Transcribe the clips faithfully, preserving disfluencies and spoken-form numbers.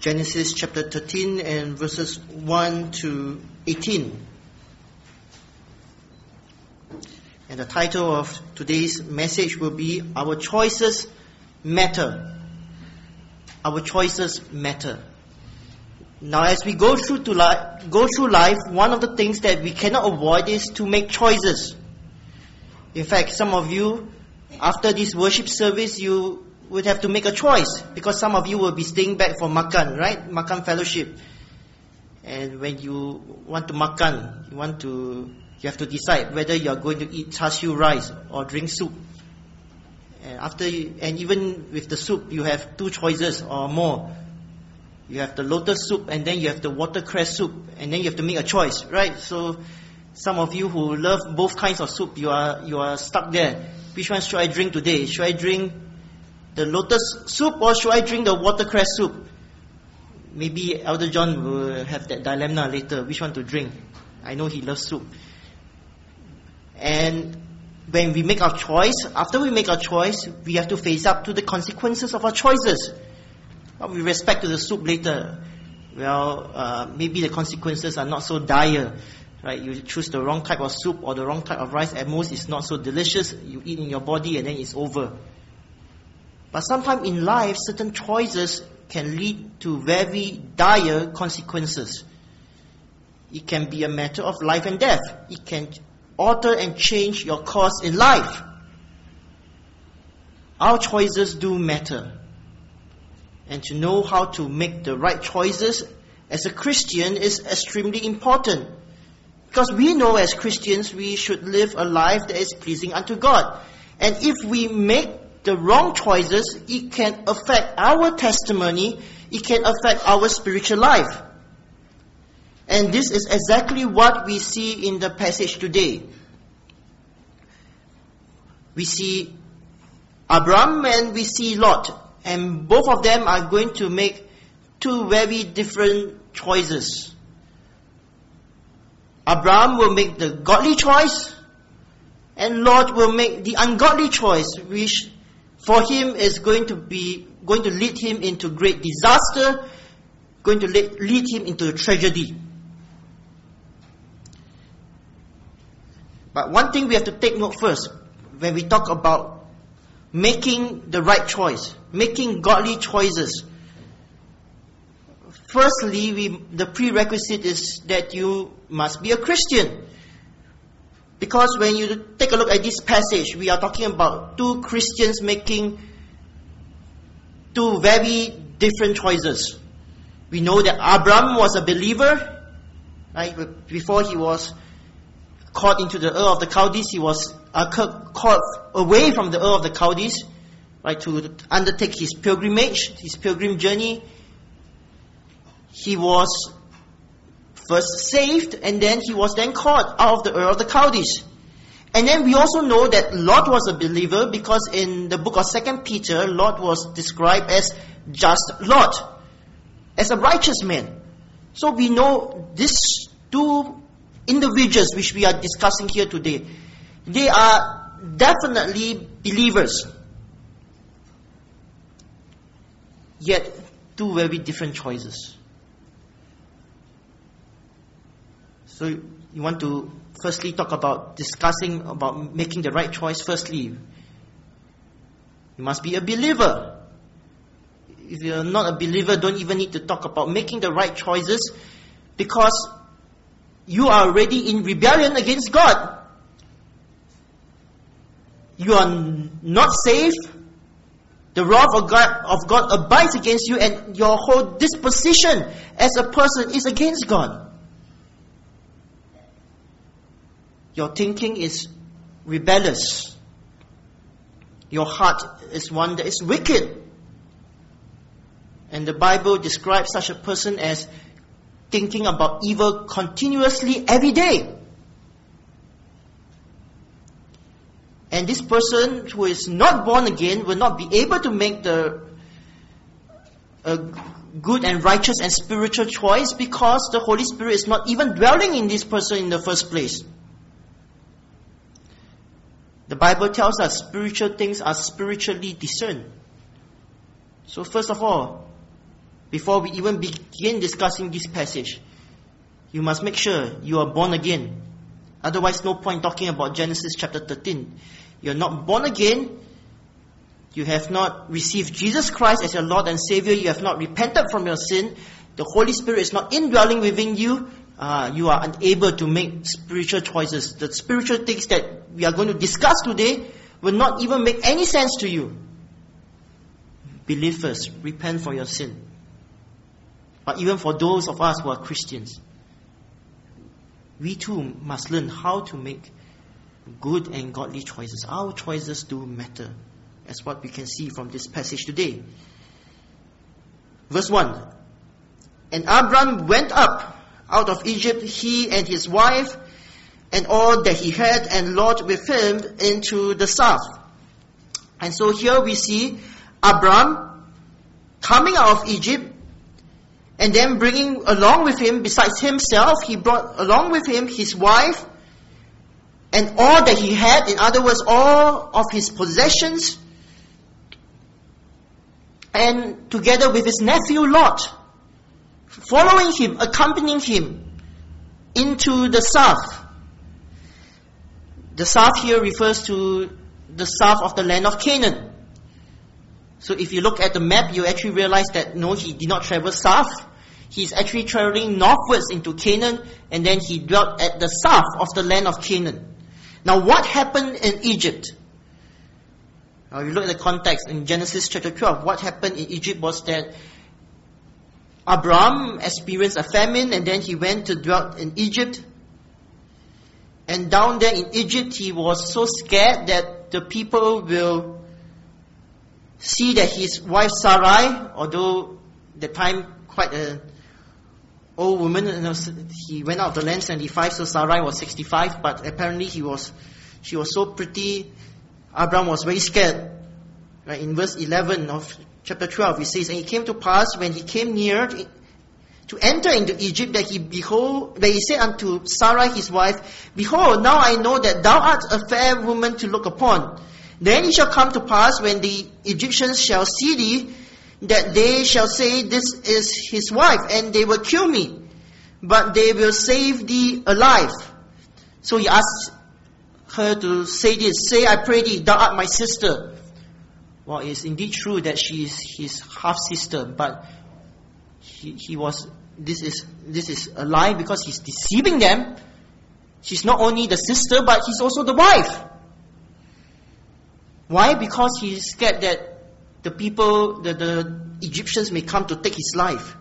Genesis chapter thirteen and verses one to eighteen. And the title of today's message will be Our Choices Matter. Our choices matter. Now, as we go through to life, go through life, one of the things that we cannot avoid is to make choices. In fact, some of you, after this worship service, you would have to make a choice, because some of you will be staying back for makan, right? Makan fellowship. And when you want to makan, you want to, you have to decide whether you are going to eat char siu rice or drink soup. And after, you, and even with the soup, you have two choices or more. You have the lotus soup, and then you have the watercress soup, and then you have to make a choice, right? So, some of you who love both kinds of soup, you are you are stuck there. Which one should I drink today? Should I drink the lotus soup or should I drink the watercress soup? Maybe Elder John will have that dilemma later, which one to drink. I know he loves soup. And when we make our choice, after we make our choice, we have to face up to the consequences of our choices. But with respect to the soup later, well, uh, maybe the consequences are not so dire. Right? You choose the wrong type of soup or the wrong type of rice, at most it's not so delicious. You eat in your body and then it's over. But sometimes in life, certain choices can lead to very dire consequences. It can be a matter of life and death. It can alter and change your course in life. Our choices do matter. And to know how to make the right choices as a Christian is extremely important. Because we know as Christians we should live a life that is pleasing unto God. And if we make the wrong choices, it can affect our testimony, it can affect our spiritual life. And this is exactly what we see in the passage today. We see Abram and we see Lot. And both of them are going to make two very different choices. Abraham will make the godly choice, and Lot will make the ungodly choice, which for him is going to be going to lead him into great disaster, going to lead, lead him into a tragedy. But one thing we have to take note first, when we talk about making the right choice, making godly choices. Firstly, we, the prerequisite is that you must be a Christian. Because when you take a look at this passage, we are talking about two Christians making two very different choices. We know that Abram was a believer, right? Before he was caught into the Ur of the Chaldees, he was uh, caught away from the Ur of the Chaldees, right, to undertake his pilgrimage, his pilgrim journey. He was first saved, and then he was then caught out of the Ur of the Chaldees. And then we also know that Lot was a believer, because in the book of Second Peter, Lot was described as just Lot, as a righteous man. So we know these two individuals which we are discussing here today, they are definitely believers. Yet, two very different choices. So, you want to firstly talk about discussing about making the right choice. Firstly, you must be a believer. If you're not a believer, don't even need to talk about making the right choices, because you are already in rebellion against God. You are not safe. The wrath of God, of God abides against you, and your whole disposition as a person is against God. Your thinking is rebellious. Your heart is one that is wicked. And the Bible describes such a person as thinking about evil continuously every day. And this person who is not born again will not be able to make the a good and righteous and spiritual choice, because the Holy Spirit is not even dwelling in this person in the first place. The Bible tells us spiritual things are spiritually discerned. So first of all, before we even begin discussing this passage, you must make sure you are born again. Otherwise, no point talking about Genesis chapter thirteen. You're not born again. You have not received Jesus Christ as your Lord and Savior. You have not repented from your sin. The Holy Spirit is not indwelling within you. Uh, you are unable to make spiritual choices. The spiritual things that we are going to discuss today will not even make any sense to you. Believe first. Repent for your sin. But even for those of us who are Christians, we too must learn how to make good and godly choices. Our choices do matter. That's what we can see from this passage today. Verse one. And Abram went up out of Egypt, he and his wife, and all that he had, and Lot with him into the south. And so here we see Abram coming out of Egypt, and then bringing along with him, besides himself, he brought along with him his wife, and all that he had, in other words, all of his possessions, and together with his nephew Lot, following him, accompanying him into the south. The south here refers to the south of the land of Canaan. So if you look at the map, you actually realize that no, he did not travel south. He's actually traveling northwards into Canaan, and then he dwelt at the south of the land of Canaan. Now what happened in Egypt? Now you look at the context in Genesis chapter twelve. What happened in Egypt was that Abram experienced a famine, and then he went to dwell in Egypt. And down there in Egypt, he was so scared that the people will see that his wife Sarai, although the time quite a old woman, you know, he went out of the land seventy-five, so Sarai was sixty-five, but apparently he was, she was so pretty, Abram was very scared. Right, in verse eleven of chapter twelve, it says, and it came to pass when he came near to enter into Egypt, that he behold, that he said unto Sarai his wife, behold, now I know that thou art a fair woman to look upon. Then it shall come to pass when the Egyptians shall see thee, that they shall say, this is his wife, and they will kill me, but they will save thee alive. So he asked her to say this, say, I pray thee, thou art my sister. Well, it is indeed true that she is his half-sister, but he, he was, this is, this is a lie because he's deceiving them. She's not only the sister, but he's also the wife. Why? Because he's scared that the people, the, the Egyptians may come to take his life.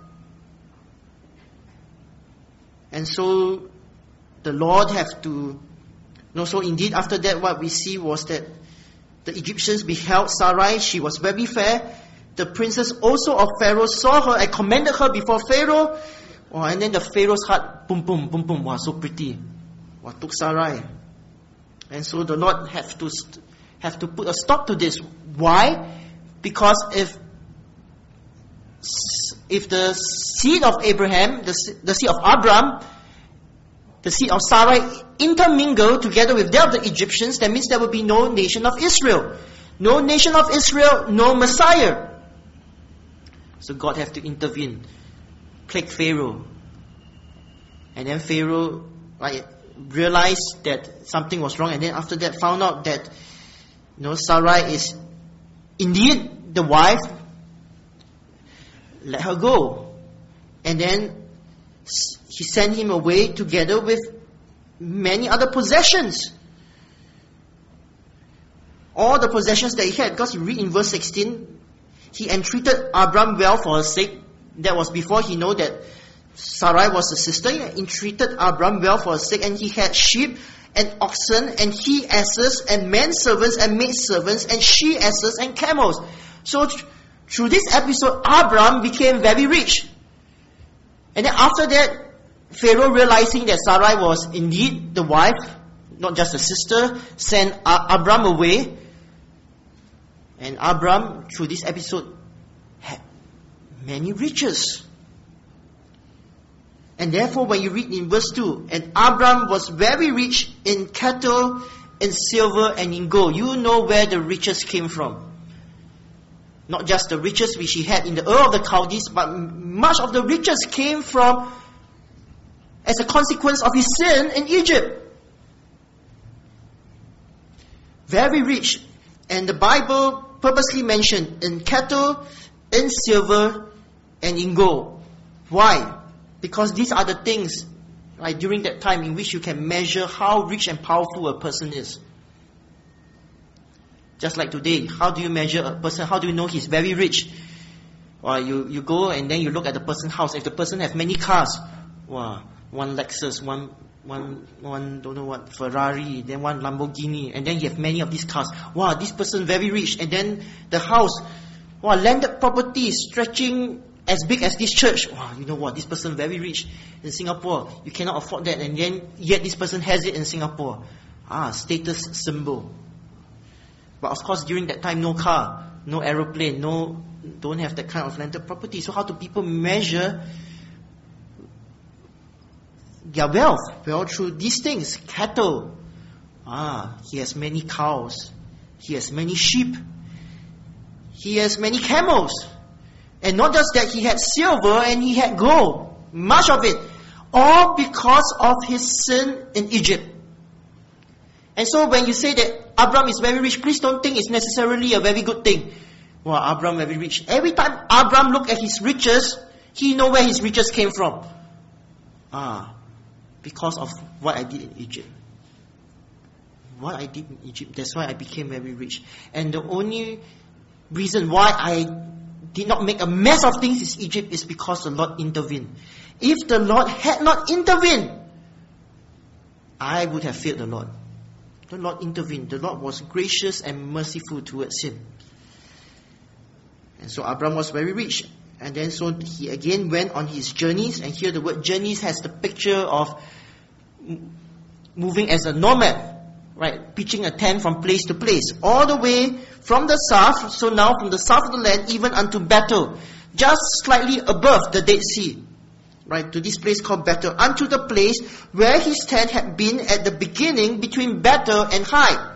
And so the Lord have to, no, so indeed after that what we see was that the Egyptians beheld Sarai, she was very fair. The princess also of Pharaoh saw her and commended her before Pharaoh. Oh, and then the Pharaoh's heart, boom, boom, boom, boom, wow, so pretty. Wow, took Sarai. And so the Lord have to have to put a stop to this. Why? Because if if the seed of Abraham, the, the seed of Abram, the seed of Sarai intermingle together with that of the Egyptians, that means there will be no nation of Israel. No nation of Israel, no Messiah. So God have to intervene. Plague Pharaoh. And then Pharaoh like, realized that something was wrong, and then after that found out that you know, Sarai is indeed the wife. Let her go. And then he sent him away together with many other possessions. All the possessions that he had, because you read in verse sixteen, he entreated Abram well for her sake. That was before he knew that Sarai was a sister. He entreated Abram well for her sake, and he had sheep and oxen and he asses and men servants and maid servants and she asses and camels. So th- through this episode, Abram became very rich. And then after that, Pharaoh, realizing that Sarai was indeed the wife, not just a sister, sent Abram away. And Abram, through this episode, had many riches. And therefore, when you read in verse two, and Abram was very rich in cattle, in silver, and in gold. You know where the riches came from. Not just the riches which he had in the Ur of the Chaldees, but much of the riches came from, as a consequence of his sin in Egypt. Very rich. And the Bible purposely mentioned in cattle, in silver, and in gold. Why? Because these are the things, right, during that time in which you can measure how rich and powerful a person is. Just like today, how do you measure a person? How do you know he's very rich? Well, you, you go and then you look at the person's house. If the person has many cars, wow, one Lexus, one, one, one, don't know what, Ferrari, then one Lamborghini, and then you have many of these cars. Wow, this person very rich. And then the house, wow, landed property stretching as big as this church. Wow, you know what, this person very rich. In Singapore, you cannot afford that, and then yet this person has it in Singapore. Ah, status symbol. But of course, during that time, no car, no aeroplane, no, don't have that kind of landed property. So how do people measure their wealth? Well, through these things. Cattle. Ah, he has many cows. He has many sheep. He has many camels. And not just that, he had silver and he had gold. Much of it. All because of his sin in Egypt. And so when you say that Abram is very rich, please don't think it's necessarily a very good thing. Wow, Abram very rich. Every time Abram looked at his riches, he know where his riches came from. Ah, because of what I did in Egypt. What I did in Egypt, that's why I became very rich. And the only reason why I did not make a mess of things in Egypt is because the Lord intervened. If the Lord had not intervened, I would have failed the Lord. The Lord intervened. The Lord was gracious and merciful towards him. And so Abram was very rich. And then so he again went on his journeys. And here the word journeys has the picture of moving as a nomad. Right? Pitching a tent from place to place. All the way from the south. So now from the south of the land even unto Bethel. Just slightly above the Dead Sea. Right, to this place called Bethel, unto the place where his tent had been at the beginning between Bethel and Hai.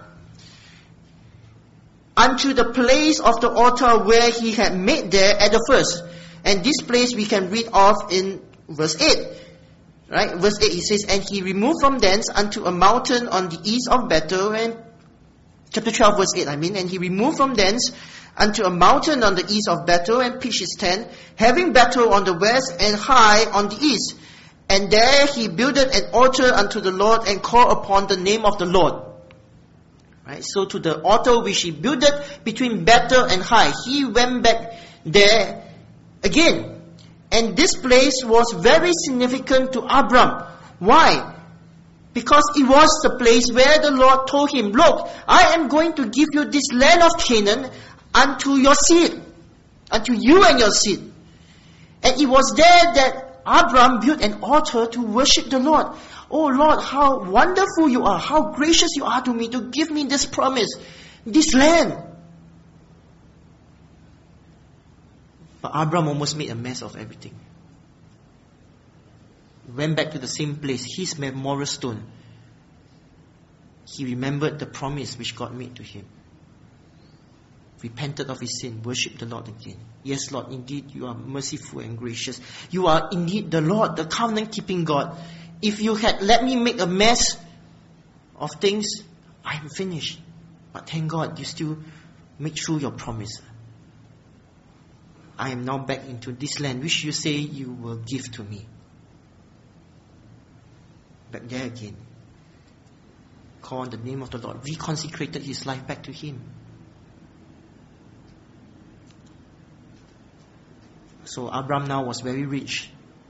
Unto the place of the altar where he had made there at the first. And this place we can read of in verse eight. Right, verse eight, he says, and he removed from thence unto a mountain on the east of Bethel, and chapter twelve, verse eight, I mean, and he removed from thence unto a mountain on the east of Bethel, and pitched his tent, having Bethel on the west and Hai on the east. And there he builded an altar unto the Lord, and called upon the name of the Lord. Right, so to the altar which he builded between Bethel and Hai, he went back there again. And this place was very significant to Abram. Why? Because it was the place where the Lord told him, look, I am going to give you this land of Canaan unto your seed, unto you and your seed. And it was there that Abram built an altar to worship the Lord. Oh Lord, how wonderful you are, how gracious you are to me to give me this promise, this land. But Abram almost made a mess of everything. Went back to the same place, his memorial stone. He remembered the promise which God made to him. Repented of his sin, worshipped the Lord again. Yes, Lord, indeed you are merciful and gracious. You are indeed the Lord, the covenant-keeping God. If you had let me make a mess of things, I am finished. But thank God, you still make true your promise. I am now back into this land which you say you will give to me. Back there again. Call on the name of the Lord. Reconsecrated his life back to him. So Abram now was very rich.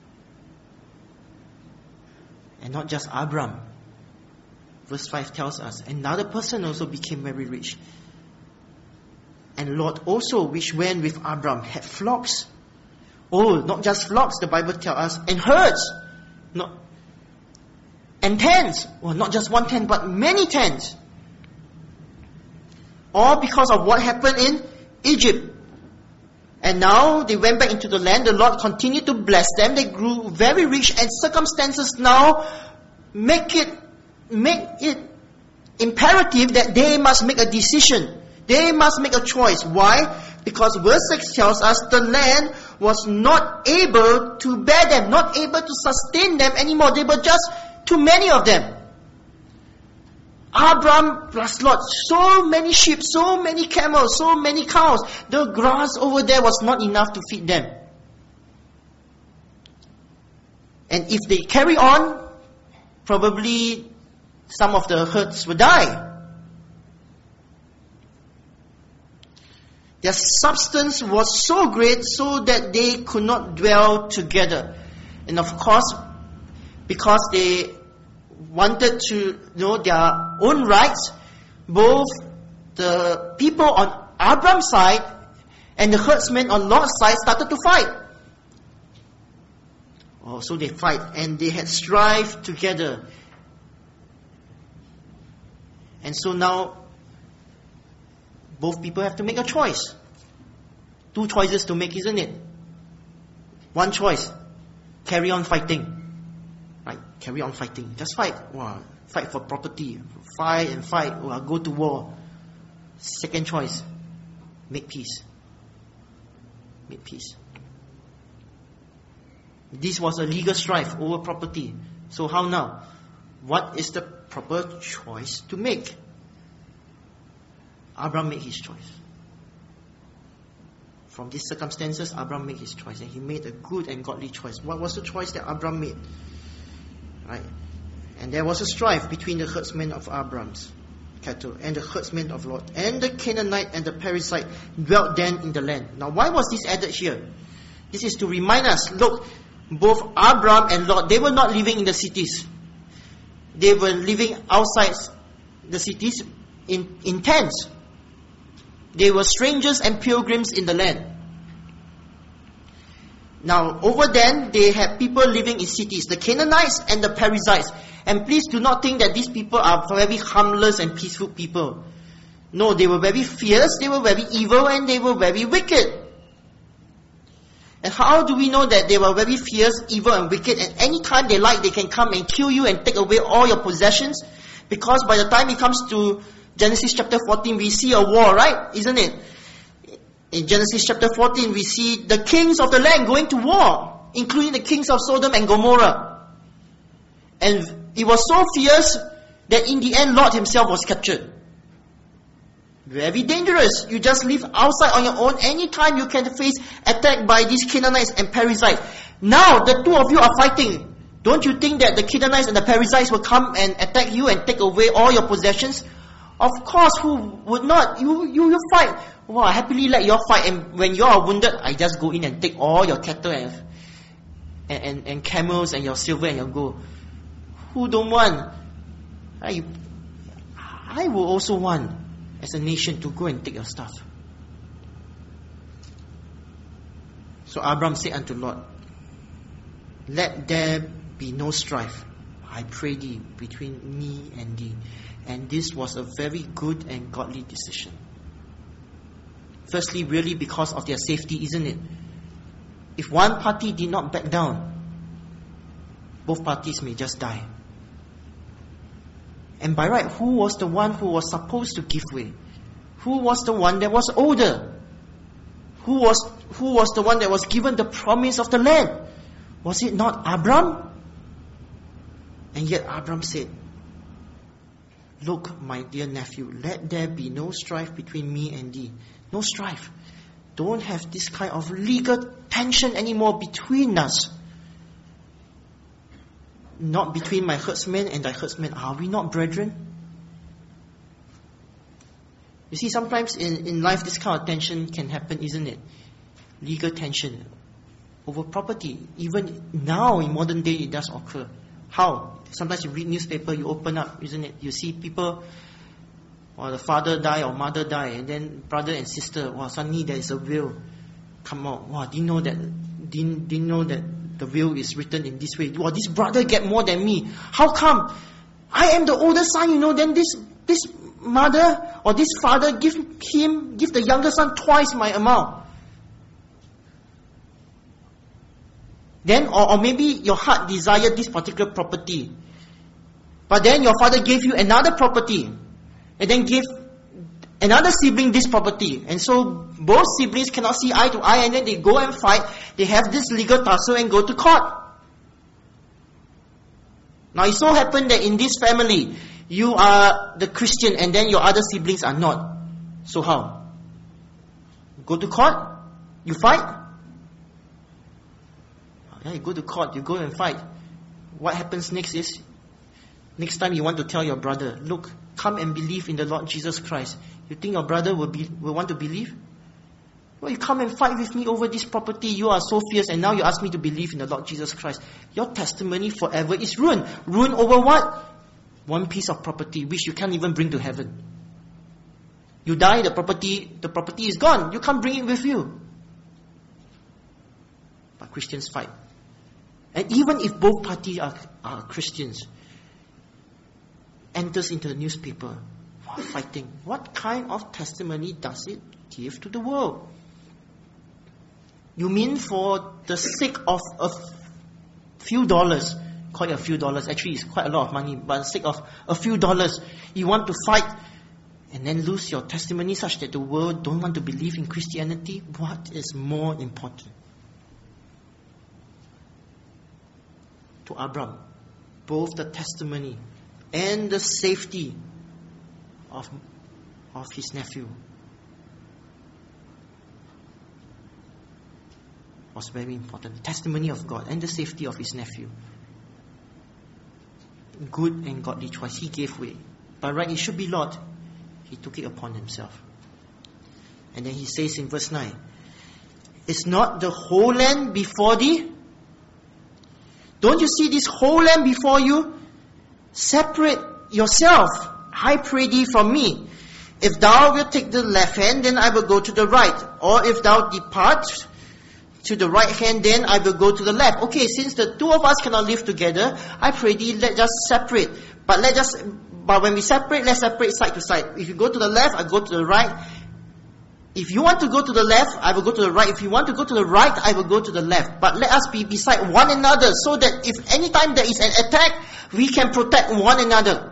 And not just Abram. Verse five tells us, another person also became very rich. And Lot also, which went with Abram, had flocks. Oh, not just flocks, the Bible tells us, and herds. Not, and tents. Well, not just one tent, but many tents. All because of what happened in Egypt. And now they went back into the land. The Lord continued to bless them. They grew very rich, and circumstances now make it make it imperative that they must make a decision. They must make a choice. Why? Because verse six tells us the land was not able to bear them, not able to sustain them anymore. They were just too many of them. Abram plus Lot, so many sheep, so many camels, so many cows. The grass over there was not enough to feed them. And if they carry on, probably some of the herds will die. Their substance was so great so that they could not dwell together. And of course, because they wanted to know their own rights, both the people on Abram's side and the herdsmen on Lot's side started to fight. Oh, so they fight, and they had strife together. And so now, both people have to make a choice. Two choices to make, isn't it? One choice, carry on fighting. Right? Carry on fighting. Just fight. Wow. Fight for property. Fight and fight. Wow. Go to war. Second choice, make peace. Make peace. This was a legal strife over property. So how now? What is the proper choice to make? Abram made his choice. From these circumstances, Abram made his choice, and he made a good and godly choice. What was the choice that Abram made? Right? And there was a strife between the herdsmen of Abram's cattle and the herdsmen of Lot, and the Canaanite and the Perizzite dwelt then in the land. Now, why was this added here? This is to remind us, look, both Abram and Lot, they were not living in the cities. They were living outside the cities in, in tents. They were strangers and pilgrims in the land. Now, over then, they had people living in cities, the Canaanites and the Perizzites. And please do not think that these people are very harmless and peaceful people. No, they were very fierce, they were very evil, and they were very wicked. And how do we know that they were very fierce, evil, and wicked, and any time they like, they can come and kill you and take away all your possessions? Because by the time it comes to Genesis chapter fourteen, we see a war, right? Isn't it? In Genesis chapter fourteen, we see the kings of the land going to war, including the kings of Sodom and Gomorrah. And it was so fierce that in the end, Lot himself was captured. Very dangerous. You just live outside on your own. Anytime you can face attack by these Canaanites and Perizzites. Now, the two of you are fighting. Don't you think that the Canaanites and the Perizzites will come and attack you and take away all your possessions? Of course, who would not? You, you, you fight. Well, I happily let you all fight. And when you are wounded, I just go in and take all your cattle and, and, and, and camels and your silver and your gold. Who don't want? I, I will also want, as a nation, to go and take your stuff. So Abram said unto Lot, let there be no strife, I pray thee, between me and thee. And this was a very good and godly decision. Firstly, really because of their safety, isn't it? If one party did not back down, both parties may just die. And by right, who was the one who was supposed to give way? Who was the one that was older? Who was, who was the one that was given the promise of the land? Was it not Abram? And yet Abram said, look, my dear nephew, let there be no strife between me and thee. No strife. Don't have this kind of legal tension anymore between us. Not between my herdsmen and thy herdsmen. Are we not brethren? You see, sometimes in, in life this kind of tension can happen, isn't it? Legal tension over property. Even now in modern day it does occur. How? Sometimes you read newspaper, you open up, isn't it? You see people, or the father die or mother die, and then brother and sister, wow, suddenly there is a will come out. Wow, didn't know that, didn't, didn't know that the will is written in this way. Wow, this brother get more than me. How come? I am the older son, you know, then this, this mother or this father give him, give the younger son twice my amount. Then, or, or maybe your heart desired this particular property. But then your father gave you another property. And then gave another sibling this property. And so both siblings cannot see eye to eye, and then they go and fight. They have this legal tussle and go to court. Now it so happened that in this family, you are the Christian and then your other siblings are not. So how? Go to court? You fight? Yeah, you go to court, you go and fight. What happens next is, next time you want to tell your brother, look, come and believe in the Lord Jesus Christ. You think your brother will be will want to believe? Well, you come and fight with me over this property. You are so fierce, and now you ask me to believe in the Lord Jesus Christ. Your testimony forever is ruined. Ruined over what? One piece of property which you can't even bring to heaven. You die, the property, the property is gone. You can't bring it with you. But Christians fight. And even if both parties are, are Christians, enters into the newspaper, wow, fighting. What kind of testimony does it give to the world? You mean for the sake of a few dollars, call it a few dollars, actually it's quite a lot of money, but for the sake of a few dollars, you want to fight and then lose your testimony such that the world don't want to believe in Christianity? What is more important? To Abraham, both the testimony and the safety of, of his nephew was very important. The testimony of God and the safety of his nephew. Good and godly choice. He gave way. But right, it should be Lot. He took it upon himself. And then he says in verse nine, is not the whole land before thee? Don't you see this whole land before you? Separate yourself, I pray thee, from me. If thou wilt take the left hand, then I will go to the right. Or if thou depart to the right hand, then I will go to the left. Okay, since the two of us cannot live together, I pray thee, let us separate. But let us, but when we separate, let's separate side to side. If you go to the left, I go to the right. If you want to go to the left, I will go to the right. If you want to go to the right, I will go to the left. But let us be beside one another, so that if any time there is an attack, we can protect one another.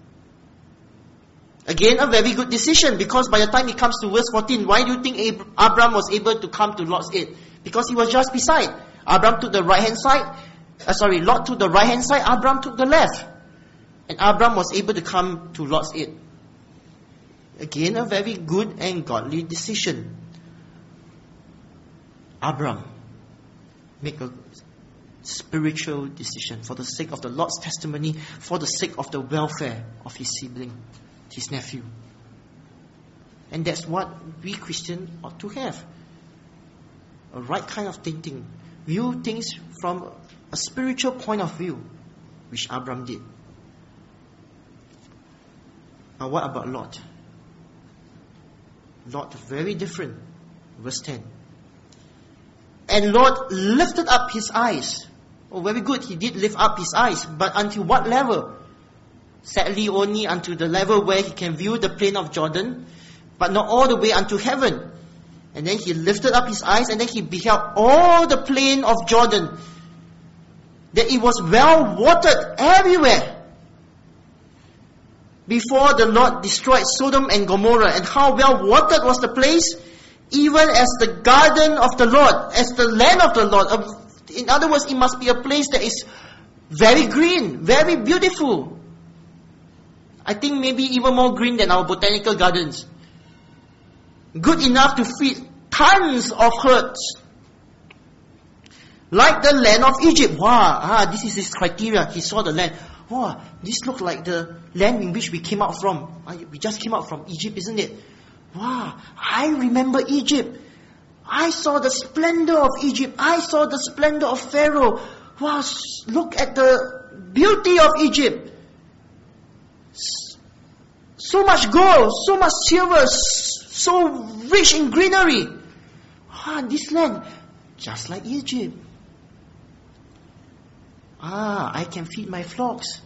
Again, a very good decision, because by the time it comes to verse fourteen, why do you think Ab- Abraham was able to come to Lot's aid? Because he was just beside. Abraham took the right hand side. Uh, sorry, Lot took the right hand side. Abraham took the left. And Abraham was able to come to Lot's aid. Again, a very good and godly decision. Abraham make a spiritual decision for the sake of the Lord's testimony, for the sake of the welfare of his sibling, his nephew. And that's what we Christians ought to have. A right kind of thinking. View things from a spiritual point of view, which Abraham did. Now what about Lot? Lot, very different. Verse ten. And Lot lifted up his eyes. Oh, very good. He did lift up his eyes. But until what level? Sadly, only unto the level where he can view the plain of Jordan, but not all the way unto heaven. And then he lifted up his eyes, and then he beheld all the plain of Jordan, that it was well watered everywhere. Before the Lord destroyed Sodom and Gomorrah, and how well watered was the place, even as the garden of the Lord, as the land of the Lord. In other words, it must be a place that is very green, very beautiful. I think maybe even more green than our botanical gardens. Good enough to feed tons of herds. Like the land of Egypt. Wow, ah, this is his criteria. He saw the land. Wow, this looks like the land in which we came out from. We just came out from Egypt, isn't it? Wow, I remember Egypt. I saw the splendor of Egypt. I saw the splendor of Pharaoh. Wow, look at the beauty of Egypt. So much gold, so much silver, so rich in greenery. Ah, this land, just like Egypt. Ah, I can feed my flocks.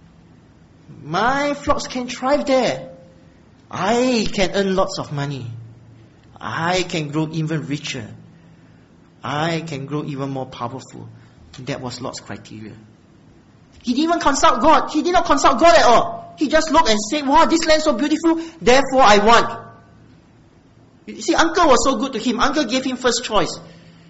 My flocks can thrive there. I can earn lots of money. I can grow even richer. I can grow even more powerful. That was Lot's criteria. He didn't even consult God. He did not consult God at all. He just looked and said, wow, this land is so beautiful, therefore I want. You see, uncle was so good to him. Uncle gave him first choice.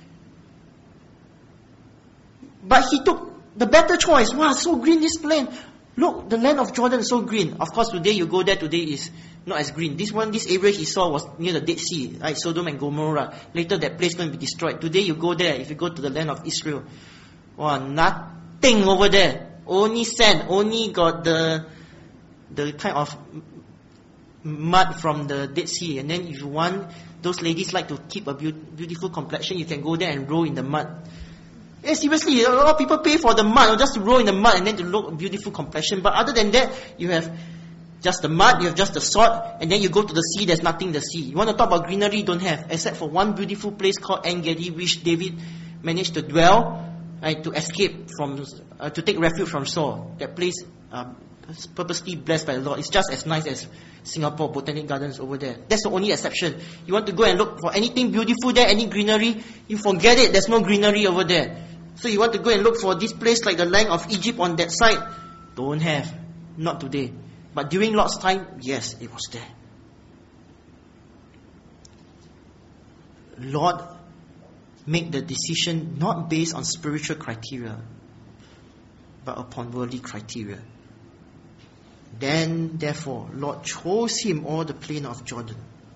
But he took the better choice. Wow, so green this land. Look, the land of Jordan is so green. Of course, today you go there, today is not as green. This one, this area he saw was near the Dead Sea, right? Sodom and Gomorrah. Later that place is going to be destroyed. Today you go there, if you go to the land of Israel, wow, nothing over there. Only sand, only got the the kind of mud from the Dead Sea. And then if you want, those ladies like to keep a be- beautiful complexion, you can go there and roll in the mud. Yeah, seriously, a lot of people pay for the mud, just to roll in the mud and then to look beautiful complexion. But other than that, you have just the mud, you have just the salt, and then you go to the sea, there's nothing to see. You want to talk about greenery, don't have, except for one beautiful place called En-Gedi, which David managed to dwell, right, to escape from, uh, to take refuge from Saul. That place, uh, purposely blessed by the Lord. It's just as nice as Singapore Botanic Gardens over there. That's the only exception. You want to go and look for anything beautiful there, any greenery, you forget it, there's no greenery over there. So you want to go and look for this place like the land of Egypt on that side? Don't have. Not today. But during Lot's time, yes, it was there. Lot made the decision not based on spiritual criteria, but upon worldly criteria. Then, therefore, Lot chose him all the plain of Jordan.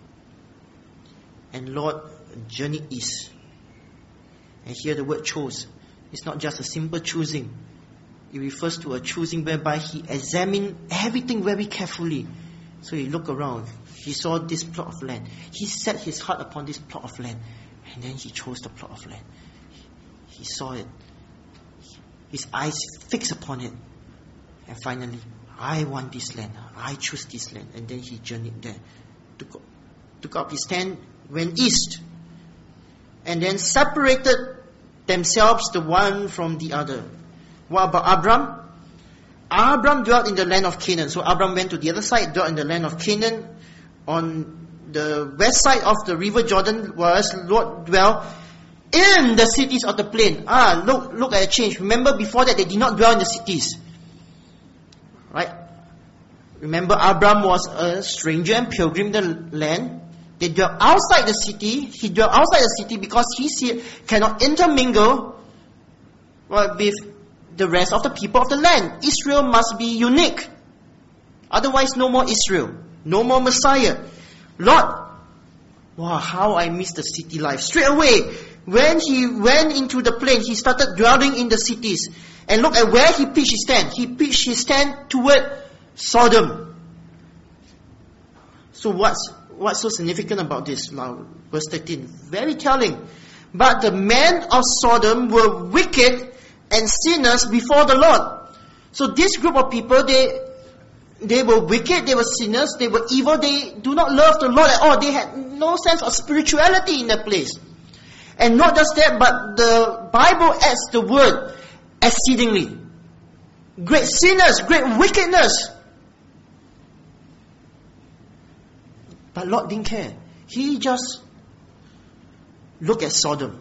And Lot journeyed east. And here the word chose. It's not just a simple choosing. It refers to a choosing whereby he examined everything very carefully. So he looked around. He saw this plot of land. He set his heart upon this plot of land. And then he chose the plot of land. He saw it. His eyes fixed upon it. And finally, I want this land. I choose this land. And then he journeyed there. Took, took up his tent, went east. And then separated themselves the one from the other. What about Abram? Abram dwelt in the land of Canaan. So Abram went to the other side, dwelt in the land of Canaan on the west side of the river Jordan, whereas Lot dwelt in the cities of the plain. Ah, look, look at a change. Remember before that they did not dwell in the cities. Right? Remember Abram was a stranger and pilgrim in the land. They dwell outside the city. He dwelt outside the city because he cannot intermingle with the rest of the people of the land. Israel must be unique. Otherwise, no more Israel. No more Messiah. Lord, wow, how I miss the city life. Straight away, when he went into the plain, he started dwelling in the cities. And look at where he pitched his tent. He pitched his tent toward Sodom. So what's What's so significant about this? Verse thirteen. Very telling. But the men of Sodom were wicked and sinners before the Lord. So this group of people, they they were wicked, they were sinners, they were evil, they do not love the Lord at all. They had no sense of spirituality in that place. And not just that, but the Bible adds the word exceedingly. Great sinners, great wickedness. But Lot didn't care. He just looked at Sodom.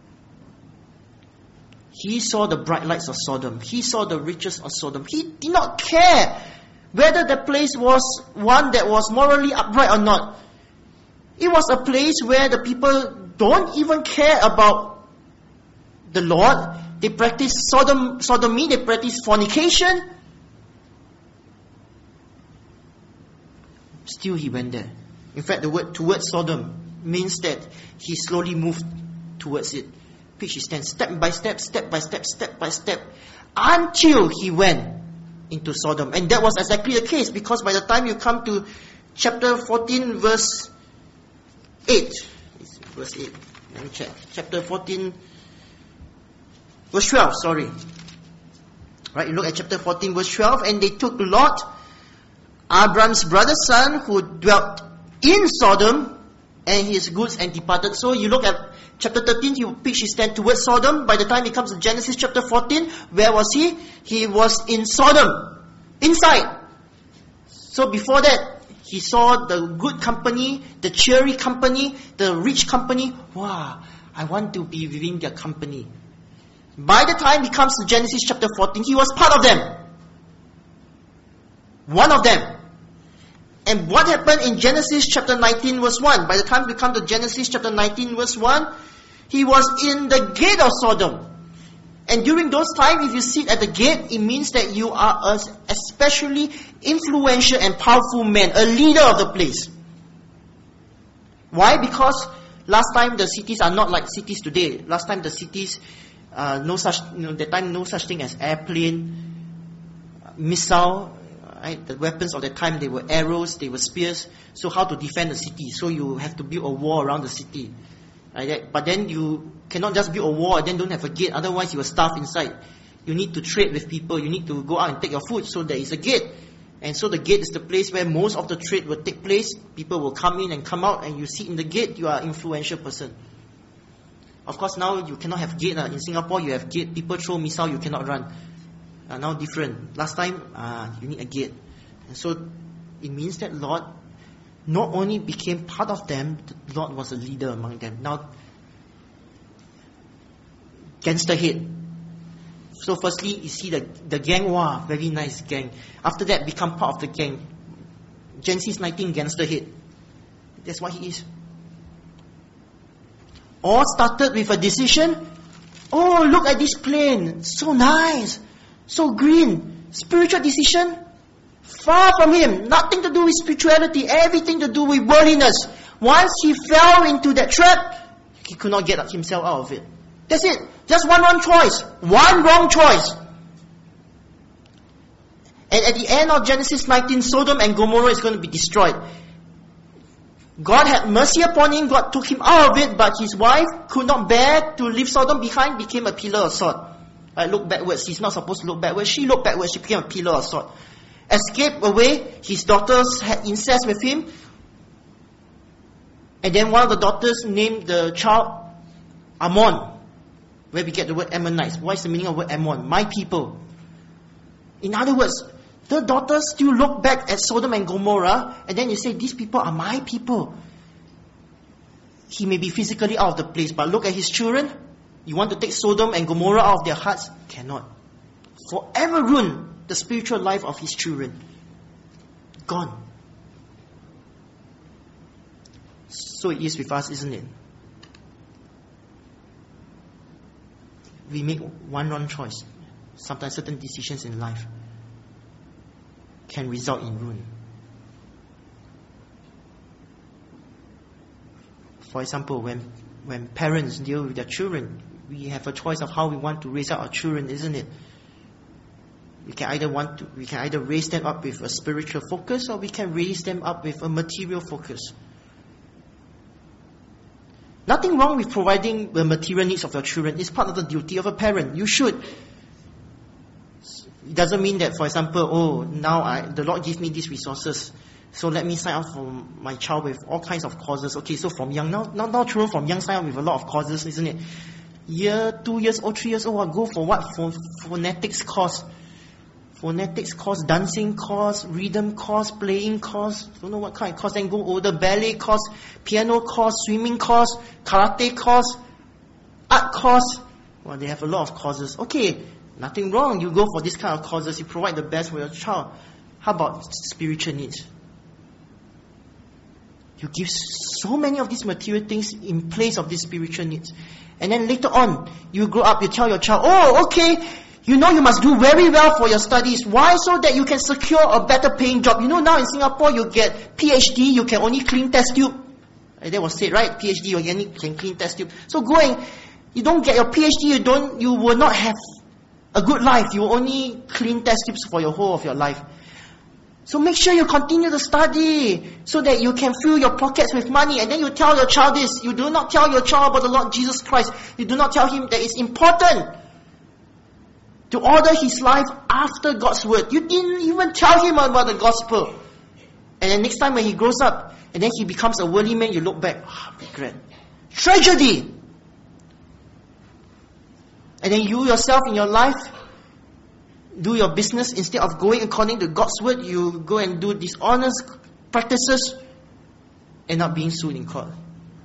He saw the bright lights of Sodom. He saw the riches of Sodom. He did not care whether the place was one that was morally upright or not. It was a place where the people don't even care about the Lord. They practice Sodom, sodomy, they practice fornication. Still he went there. In fact, the word towards Sodom means that he slowly moved towards it. Pitched his tent step by step, step by step, step by step, until he went into Sodom. And that was exactly the case, because by the time you come to chapter fourteen, verse eight, verse eight, let me check. Chapter fourteen, verse twelve, sorry. Right, you look at chapter fourteen, verse twelve, and they took Lot, Abram's brother's son, who dwelt in Sodom, and his goods, and departed. So you look at chapter thirteen, he pitched his tent towards Sodom. By the time he comes to Genesis chapter fourteen, where was he? He was in Sodom, inside. So before that, he saw the good company, the cheery company, the rich company. Wow, I want to be within their company. By the time he comes to Genesis chapter fourteen, he was part of them. One of them. And what happened in Genesis chapter nineteen verse one? By the time we come to Genesis chapter nineteen verse one, he was in the gate of Sodom. And during those times, if you sit at the gate, it means that you are a especially influential and powerful man, a leader of the place. Why? Because last time the cities are not like cities today. Last time the cities, uh, no such, you know, that time no such thing as airplane, missile, right? The weapons of that time, they were arrows, they were spears. So how to defend the city? So you have to build a wall around the city. Right? But then you cannot just build a wall and then don't have a gate. Otherwise you will starve inside. You need to trade with people. You need to go out and take your food. So there is a gate. And so the gate is the place where most of the trade will take place. People will come in and come out, and you sit in the gate. You are an influential person. Of course, now you cannot have gate. Uh. In Singapore, you have gate. People throw missile, you cannot run. Uh, now different. Last time, uh, you need a gate. And so it means that Lord not only became part of them, the Lord was a leader among them. Now, gangster head. So firstly, you see the, the gang, wow, very nice gang. After that, become part of the gang. Genesis nineteen, gangster head. That's what he is. All started with a decision. Oh, look at this plane. So nice. So green. Spiritual decision. Far from him. Nothing to do with spirituality. Everything to do with worldliness. Once he fell into that trap, he could not get himself out of it. That's it. Just one wrong choice. One wrong choice. And at the end of Genesis nineteen, Sodom and Gomorrah is going to be destroyed. God had mercy upon him. God took him out of it. But his wife could not bear to leave Sodom behind. Became a pillar of salt. Right, look backwards. He's not supposed to look backwards. She looked backwards. She became a pillar of salt. Escaped away. His daughters had incest with him. And then one of the daughters named the child Ammon, where we get the word Ammonites. What is the meaning of the word Ammon? My people. In other words, the daughters still look back at Sodom and Gomorrah, and then you say, these people are my people. He may be physically out of the place, but look at his children. You want to take Sodom and Gomorrah out of their hearts? Cannot. Forever ruin the spiritual life of his children. Gone. So it is with us, isn't it? We make one wrong choice. Sometimes certain decisions in life can result in ruin. For example, when when parents deal with their children, we have a choice of how we want to raise up our children, isn't it? We can either want to, we can either raise them up with a spiritual focus, or we can raise them up with a material focus. Nothing wrong with providing the material needs of your children. It's part of the duty of a parent. You should. It doesn't mean that, for example, oh, now I, the Lord gives me these resources, so let me sign up for my child with all kinds of courses. Okay, so from young, now, now, now children from young sign up with a lot of courses, isn't it? Year, two years old, three years old, I'll go for what? For phonetics course. Phonetics course, dancing course, rhythm course, playing course, don't know what kind of course, then go older, ballet course, piano course, swimming course, karate course, art course. Well, they have a lot of courses. Okay, nothing wrong. You go for this kind of courses, you provide the best for your child. How about spiritual needs? You give so many of these material things in place of these spiritual needs. And then later on, you grow up, you tell your child, oh, okay, you know you must do very well for your studies. Why? So that you can secure a better paying job. You know now in Singapore you get P H D, you can only clean test tube. That was said, right? P H D, you only can clean test tube. So go and, you don't get your P H D, you don't, you will not have a good life. You will only clean test tubes for your whole of your life. So make sure you continue to study so that you can fill your pockets with money. And then you tell your child this. You do not tell your child about the Lord Jesus Christ. You do not tell him that it's important to order his life after God's word. You didn't even tell him about the gospel. And then next time when he grows up, and then he becomes a worldly man, you look back, oh, regret. Tragedy! And then you yourself in your life, do your business, instead of going according to God's word, you go and do dishonest practices, and not being sued in court.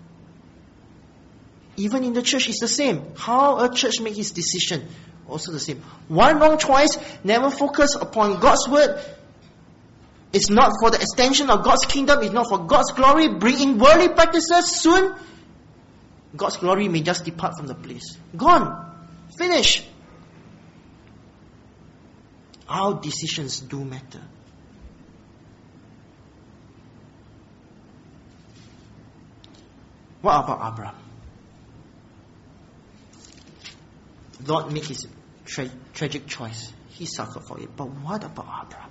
Even in the church, it's the same. How a church makes his decision, also the same. One wrong choice, never focus upon God's word, It's not for the extension of God's kingdom. It's not for God's glory. Bringing worldly practices soon, God's glory may just depart from the place. Gone. Finish. Our decisions do matter. What about Abraham? Lord made his tra- tragic choice. He suffered for it. But what about Abraham?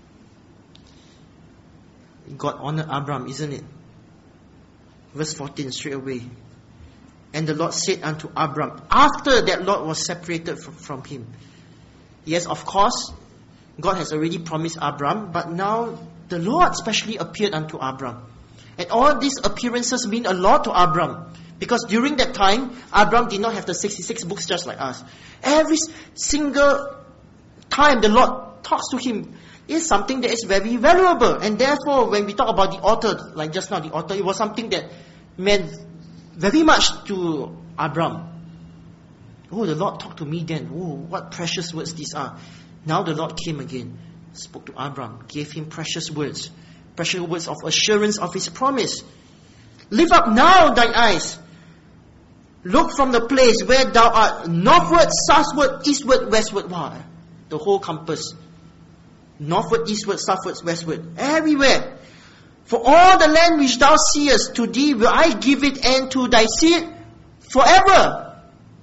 God honored Abraham, isn't it? Verse fourteen, straight away. And the Lord said unto Abraham, after that Lot was separated from, from him. Yes, of course, God has already promised Abraham, but now the Lord specially appeared unto Abraham. And all these appearances mean a lot to Abraham. Because during that time, Abraham did not have the sixty-six books just like us. Every single time the Lord talks to him is something that is very valuable. And therefore, when we talk about the author, like just now, the author, it was something that meant very much to Abraham. Oh, the Lord talked to me then. Oh, what precious words these are. Now the Lord came again, spoke to Abraham, gave him precious words. Precious words of assurance of his promise. Lift up now thine eyes. Look from the place where thou art, northward, southward, eastward, westward. Wow, the whole compass. Northward, eastward, southward, westward. Everywhere. For all the land which thou seest, to thee will I give it, and to thy seed forever.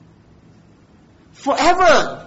Forever.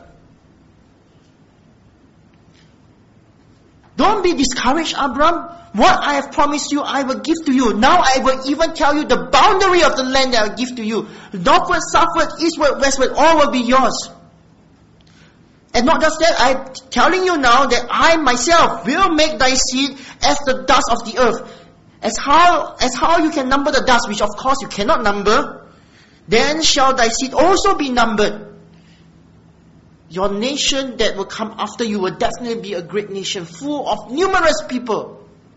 Don't be discouraged, Abraham. What I have promised you, I will give to you. Now I will even tell you the boundary of the land that I will give to you. Northward, southward, eastward, westward, all will be yours. And not just that, I'm telling you now that I myself will make thy seed as the dust of the earth. As how, as how you can number the dust, which of course you cannot number, then shall thy seed also be numbered. Your nation that will come after you will definitely be a great nation, full of numerous people.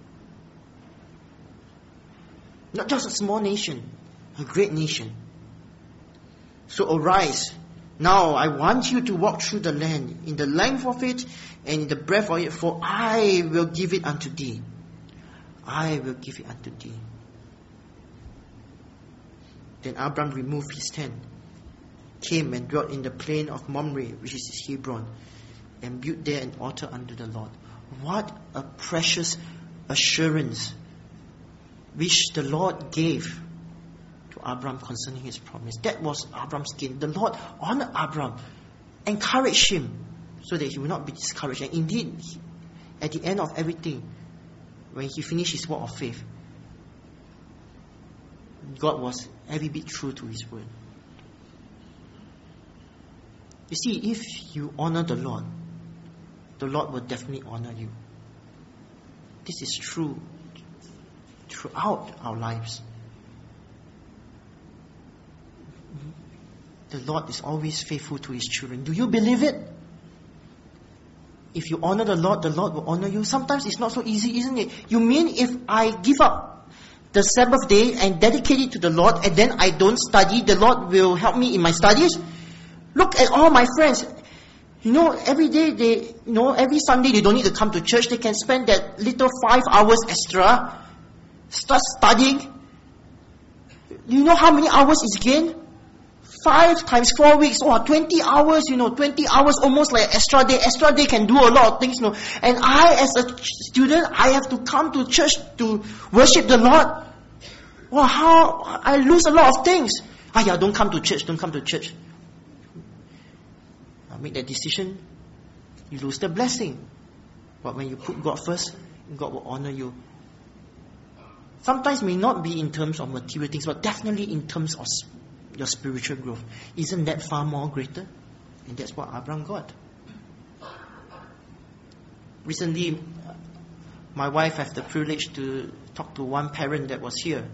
Not just a small nation, a great nation. So arise. Now I want you to walk through the land, in the length of it and in the breadth of it, for I will give it unto thee. I will give it unto thee. Then Abram removed his tent, came and dwelt in the plain of Mamre, which is Hebron, and built there an altar unto the Lord. What a precious assurance which the Lord gave to Abram concerning his promise. That was Abram's gain. The Lord honored Abram, encouraged him so that he will not be discouraged. And indeed, at the end of everything, when he finished his walk of faith, God was every bit true to his word. You see, if you honor the Lord, the Lord will definitely honor you. This is true throughout our lives. The Lord is always faithful to his children. Do you believe it? If you honor the Lord, the Lord will honor you. Sometimes it's not so easy, isn't it? You mean if I give up the Sabbath day and dedicate it to the Lord, and then I don't study, the Lord will help me in my studies? Look at all my friends. You know, every day they, you know, every Sunday they don't need to come to church. They can spend that little five hours extra, start studying. You know how many hours is gained? Five times four weeks, oh, twenty hours, you know, twenty hours almost like extra day. Extra day can do a lot of things, you know. And I, as a student, I have to come to church to worship the Lord. Well, how, I lose a lot of things. Ah, yeah, don't come to church, don't come to church. I make that decision, you lose the blessing. But when you put God first, God will honor you. Sometimes may not be in terms of material things, but definitely in terms of your spiritual growth. Isn't that far more greater? And that's what Abraham got. Recently, my wife had the privilege to talk to one parent that was here.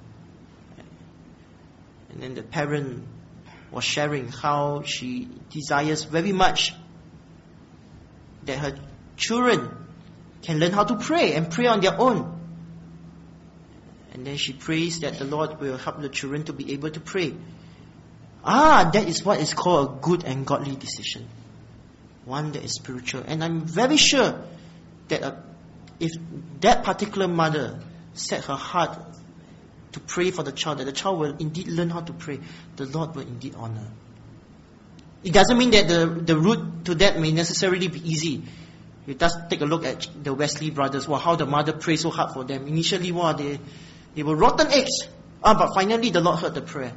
And then the parent was sharing how she desires very much that her children can learn how to pray and pray on their own. And then she prays that the Lord will help the children to be able to pray. Ah, that is what is called a good and godly decision. One that is spiritual. And I'm very sure that a if that particular mother set her heart to pray for the child, that the child will indeed learn how to pray, the Lord will indeed honor. It doesn't mean that the, the route to that may necessarily be easy. You just take a look at the Wesley brothers, wow, how the mother prayed so hard for them. Initially, wow, they, they were rotten eggs. Ah, but finally the Lord heard the prayer.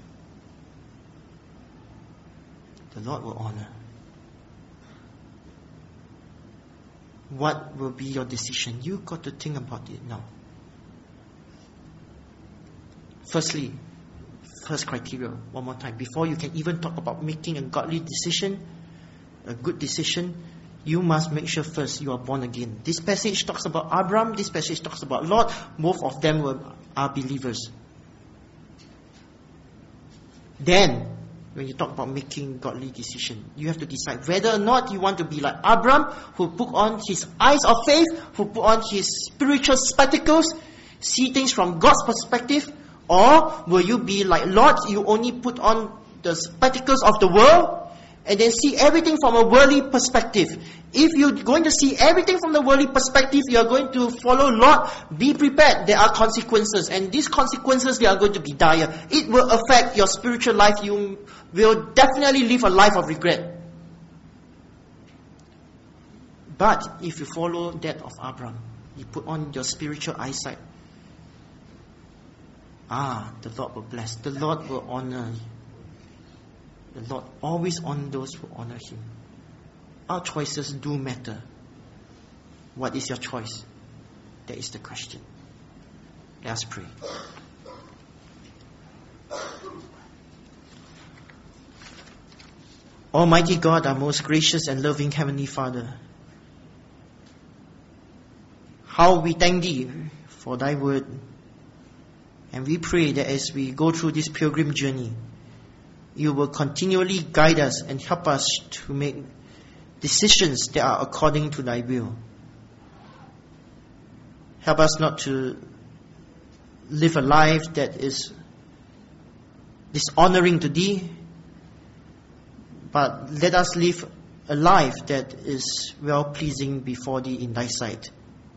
The Lord will honor. What will be your decision? You got to think about it now. Firstly, first criteria, one more time, before you can even talk about making a godly decision, a good decision, you must make sure first you are born again. This passage talks about Abraham, this passage talks about Lot. Both of them were are believers. Then, when you talk about making godly decision, you have to decide whether or not you want to be like Abraham, who put on his eyes of faith, who put on his spiritual spectacles, see things from God's perspective, or will you be like Lot, you only put on the spectacles of the world, and then see everything from a worldly perspective. If you're going to see everything from the worldly perspective, you are going to follow Lot, be prepared. There are consequences, and these consequences, they are going to be dire. It will affect your spiritual life. You will definitely live a life of regret. But if you follow that of Abraham, you put on your spiritual eyesight, ah, the Lord will bless. The Lord will honor you. The Lord always honors those who honor Him. Our choices do matter. What is your choice? That is the question. Let us pray. Almighty God, our most gracious and loving Heavenly Father, how we thank Thee for Thy word. And we pray that as we go through this pilgrim journey, You will continually guide us and help us to make decisions that are according to Thy will. Help us not to live a life that is dishonoring to Thee, but let us live a life that is well-pleasing before Thee in Thy sight.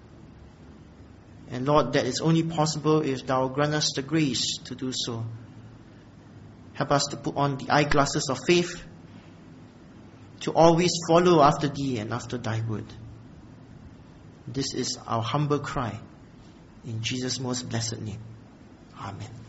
And Lord, that is only possible if Thou grant us the grace to do so. Help us to put on the eyeglasses of faith, to always follow after Thee and after Thy word. This is our humble cry in Jesus' most blessed name. Amen.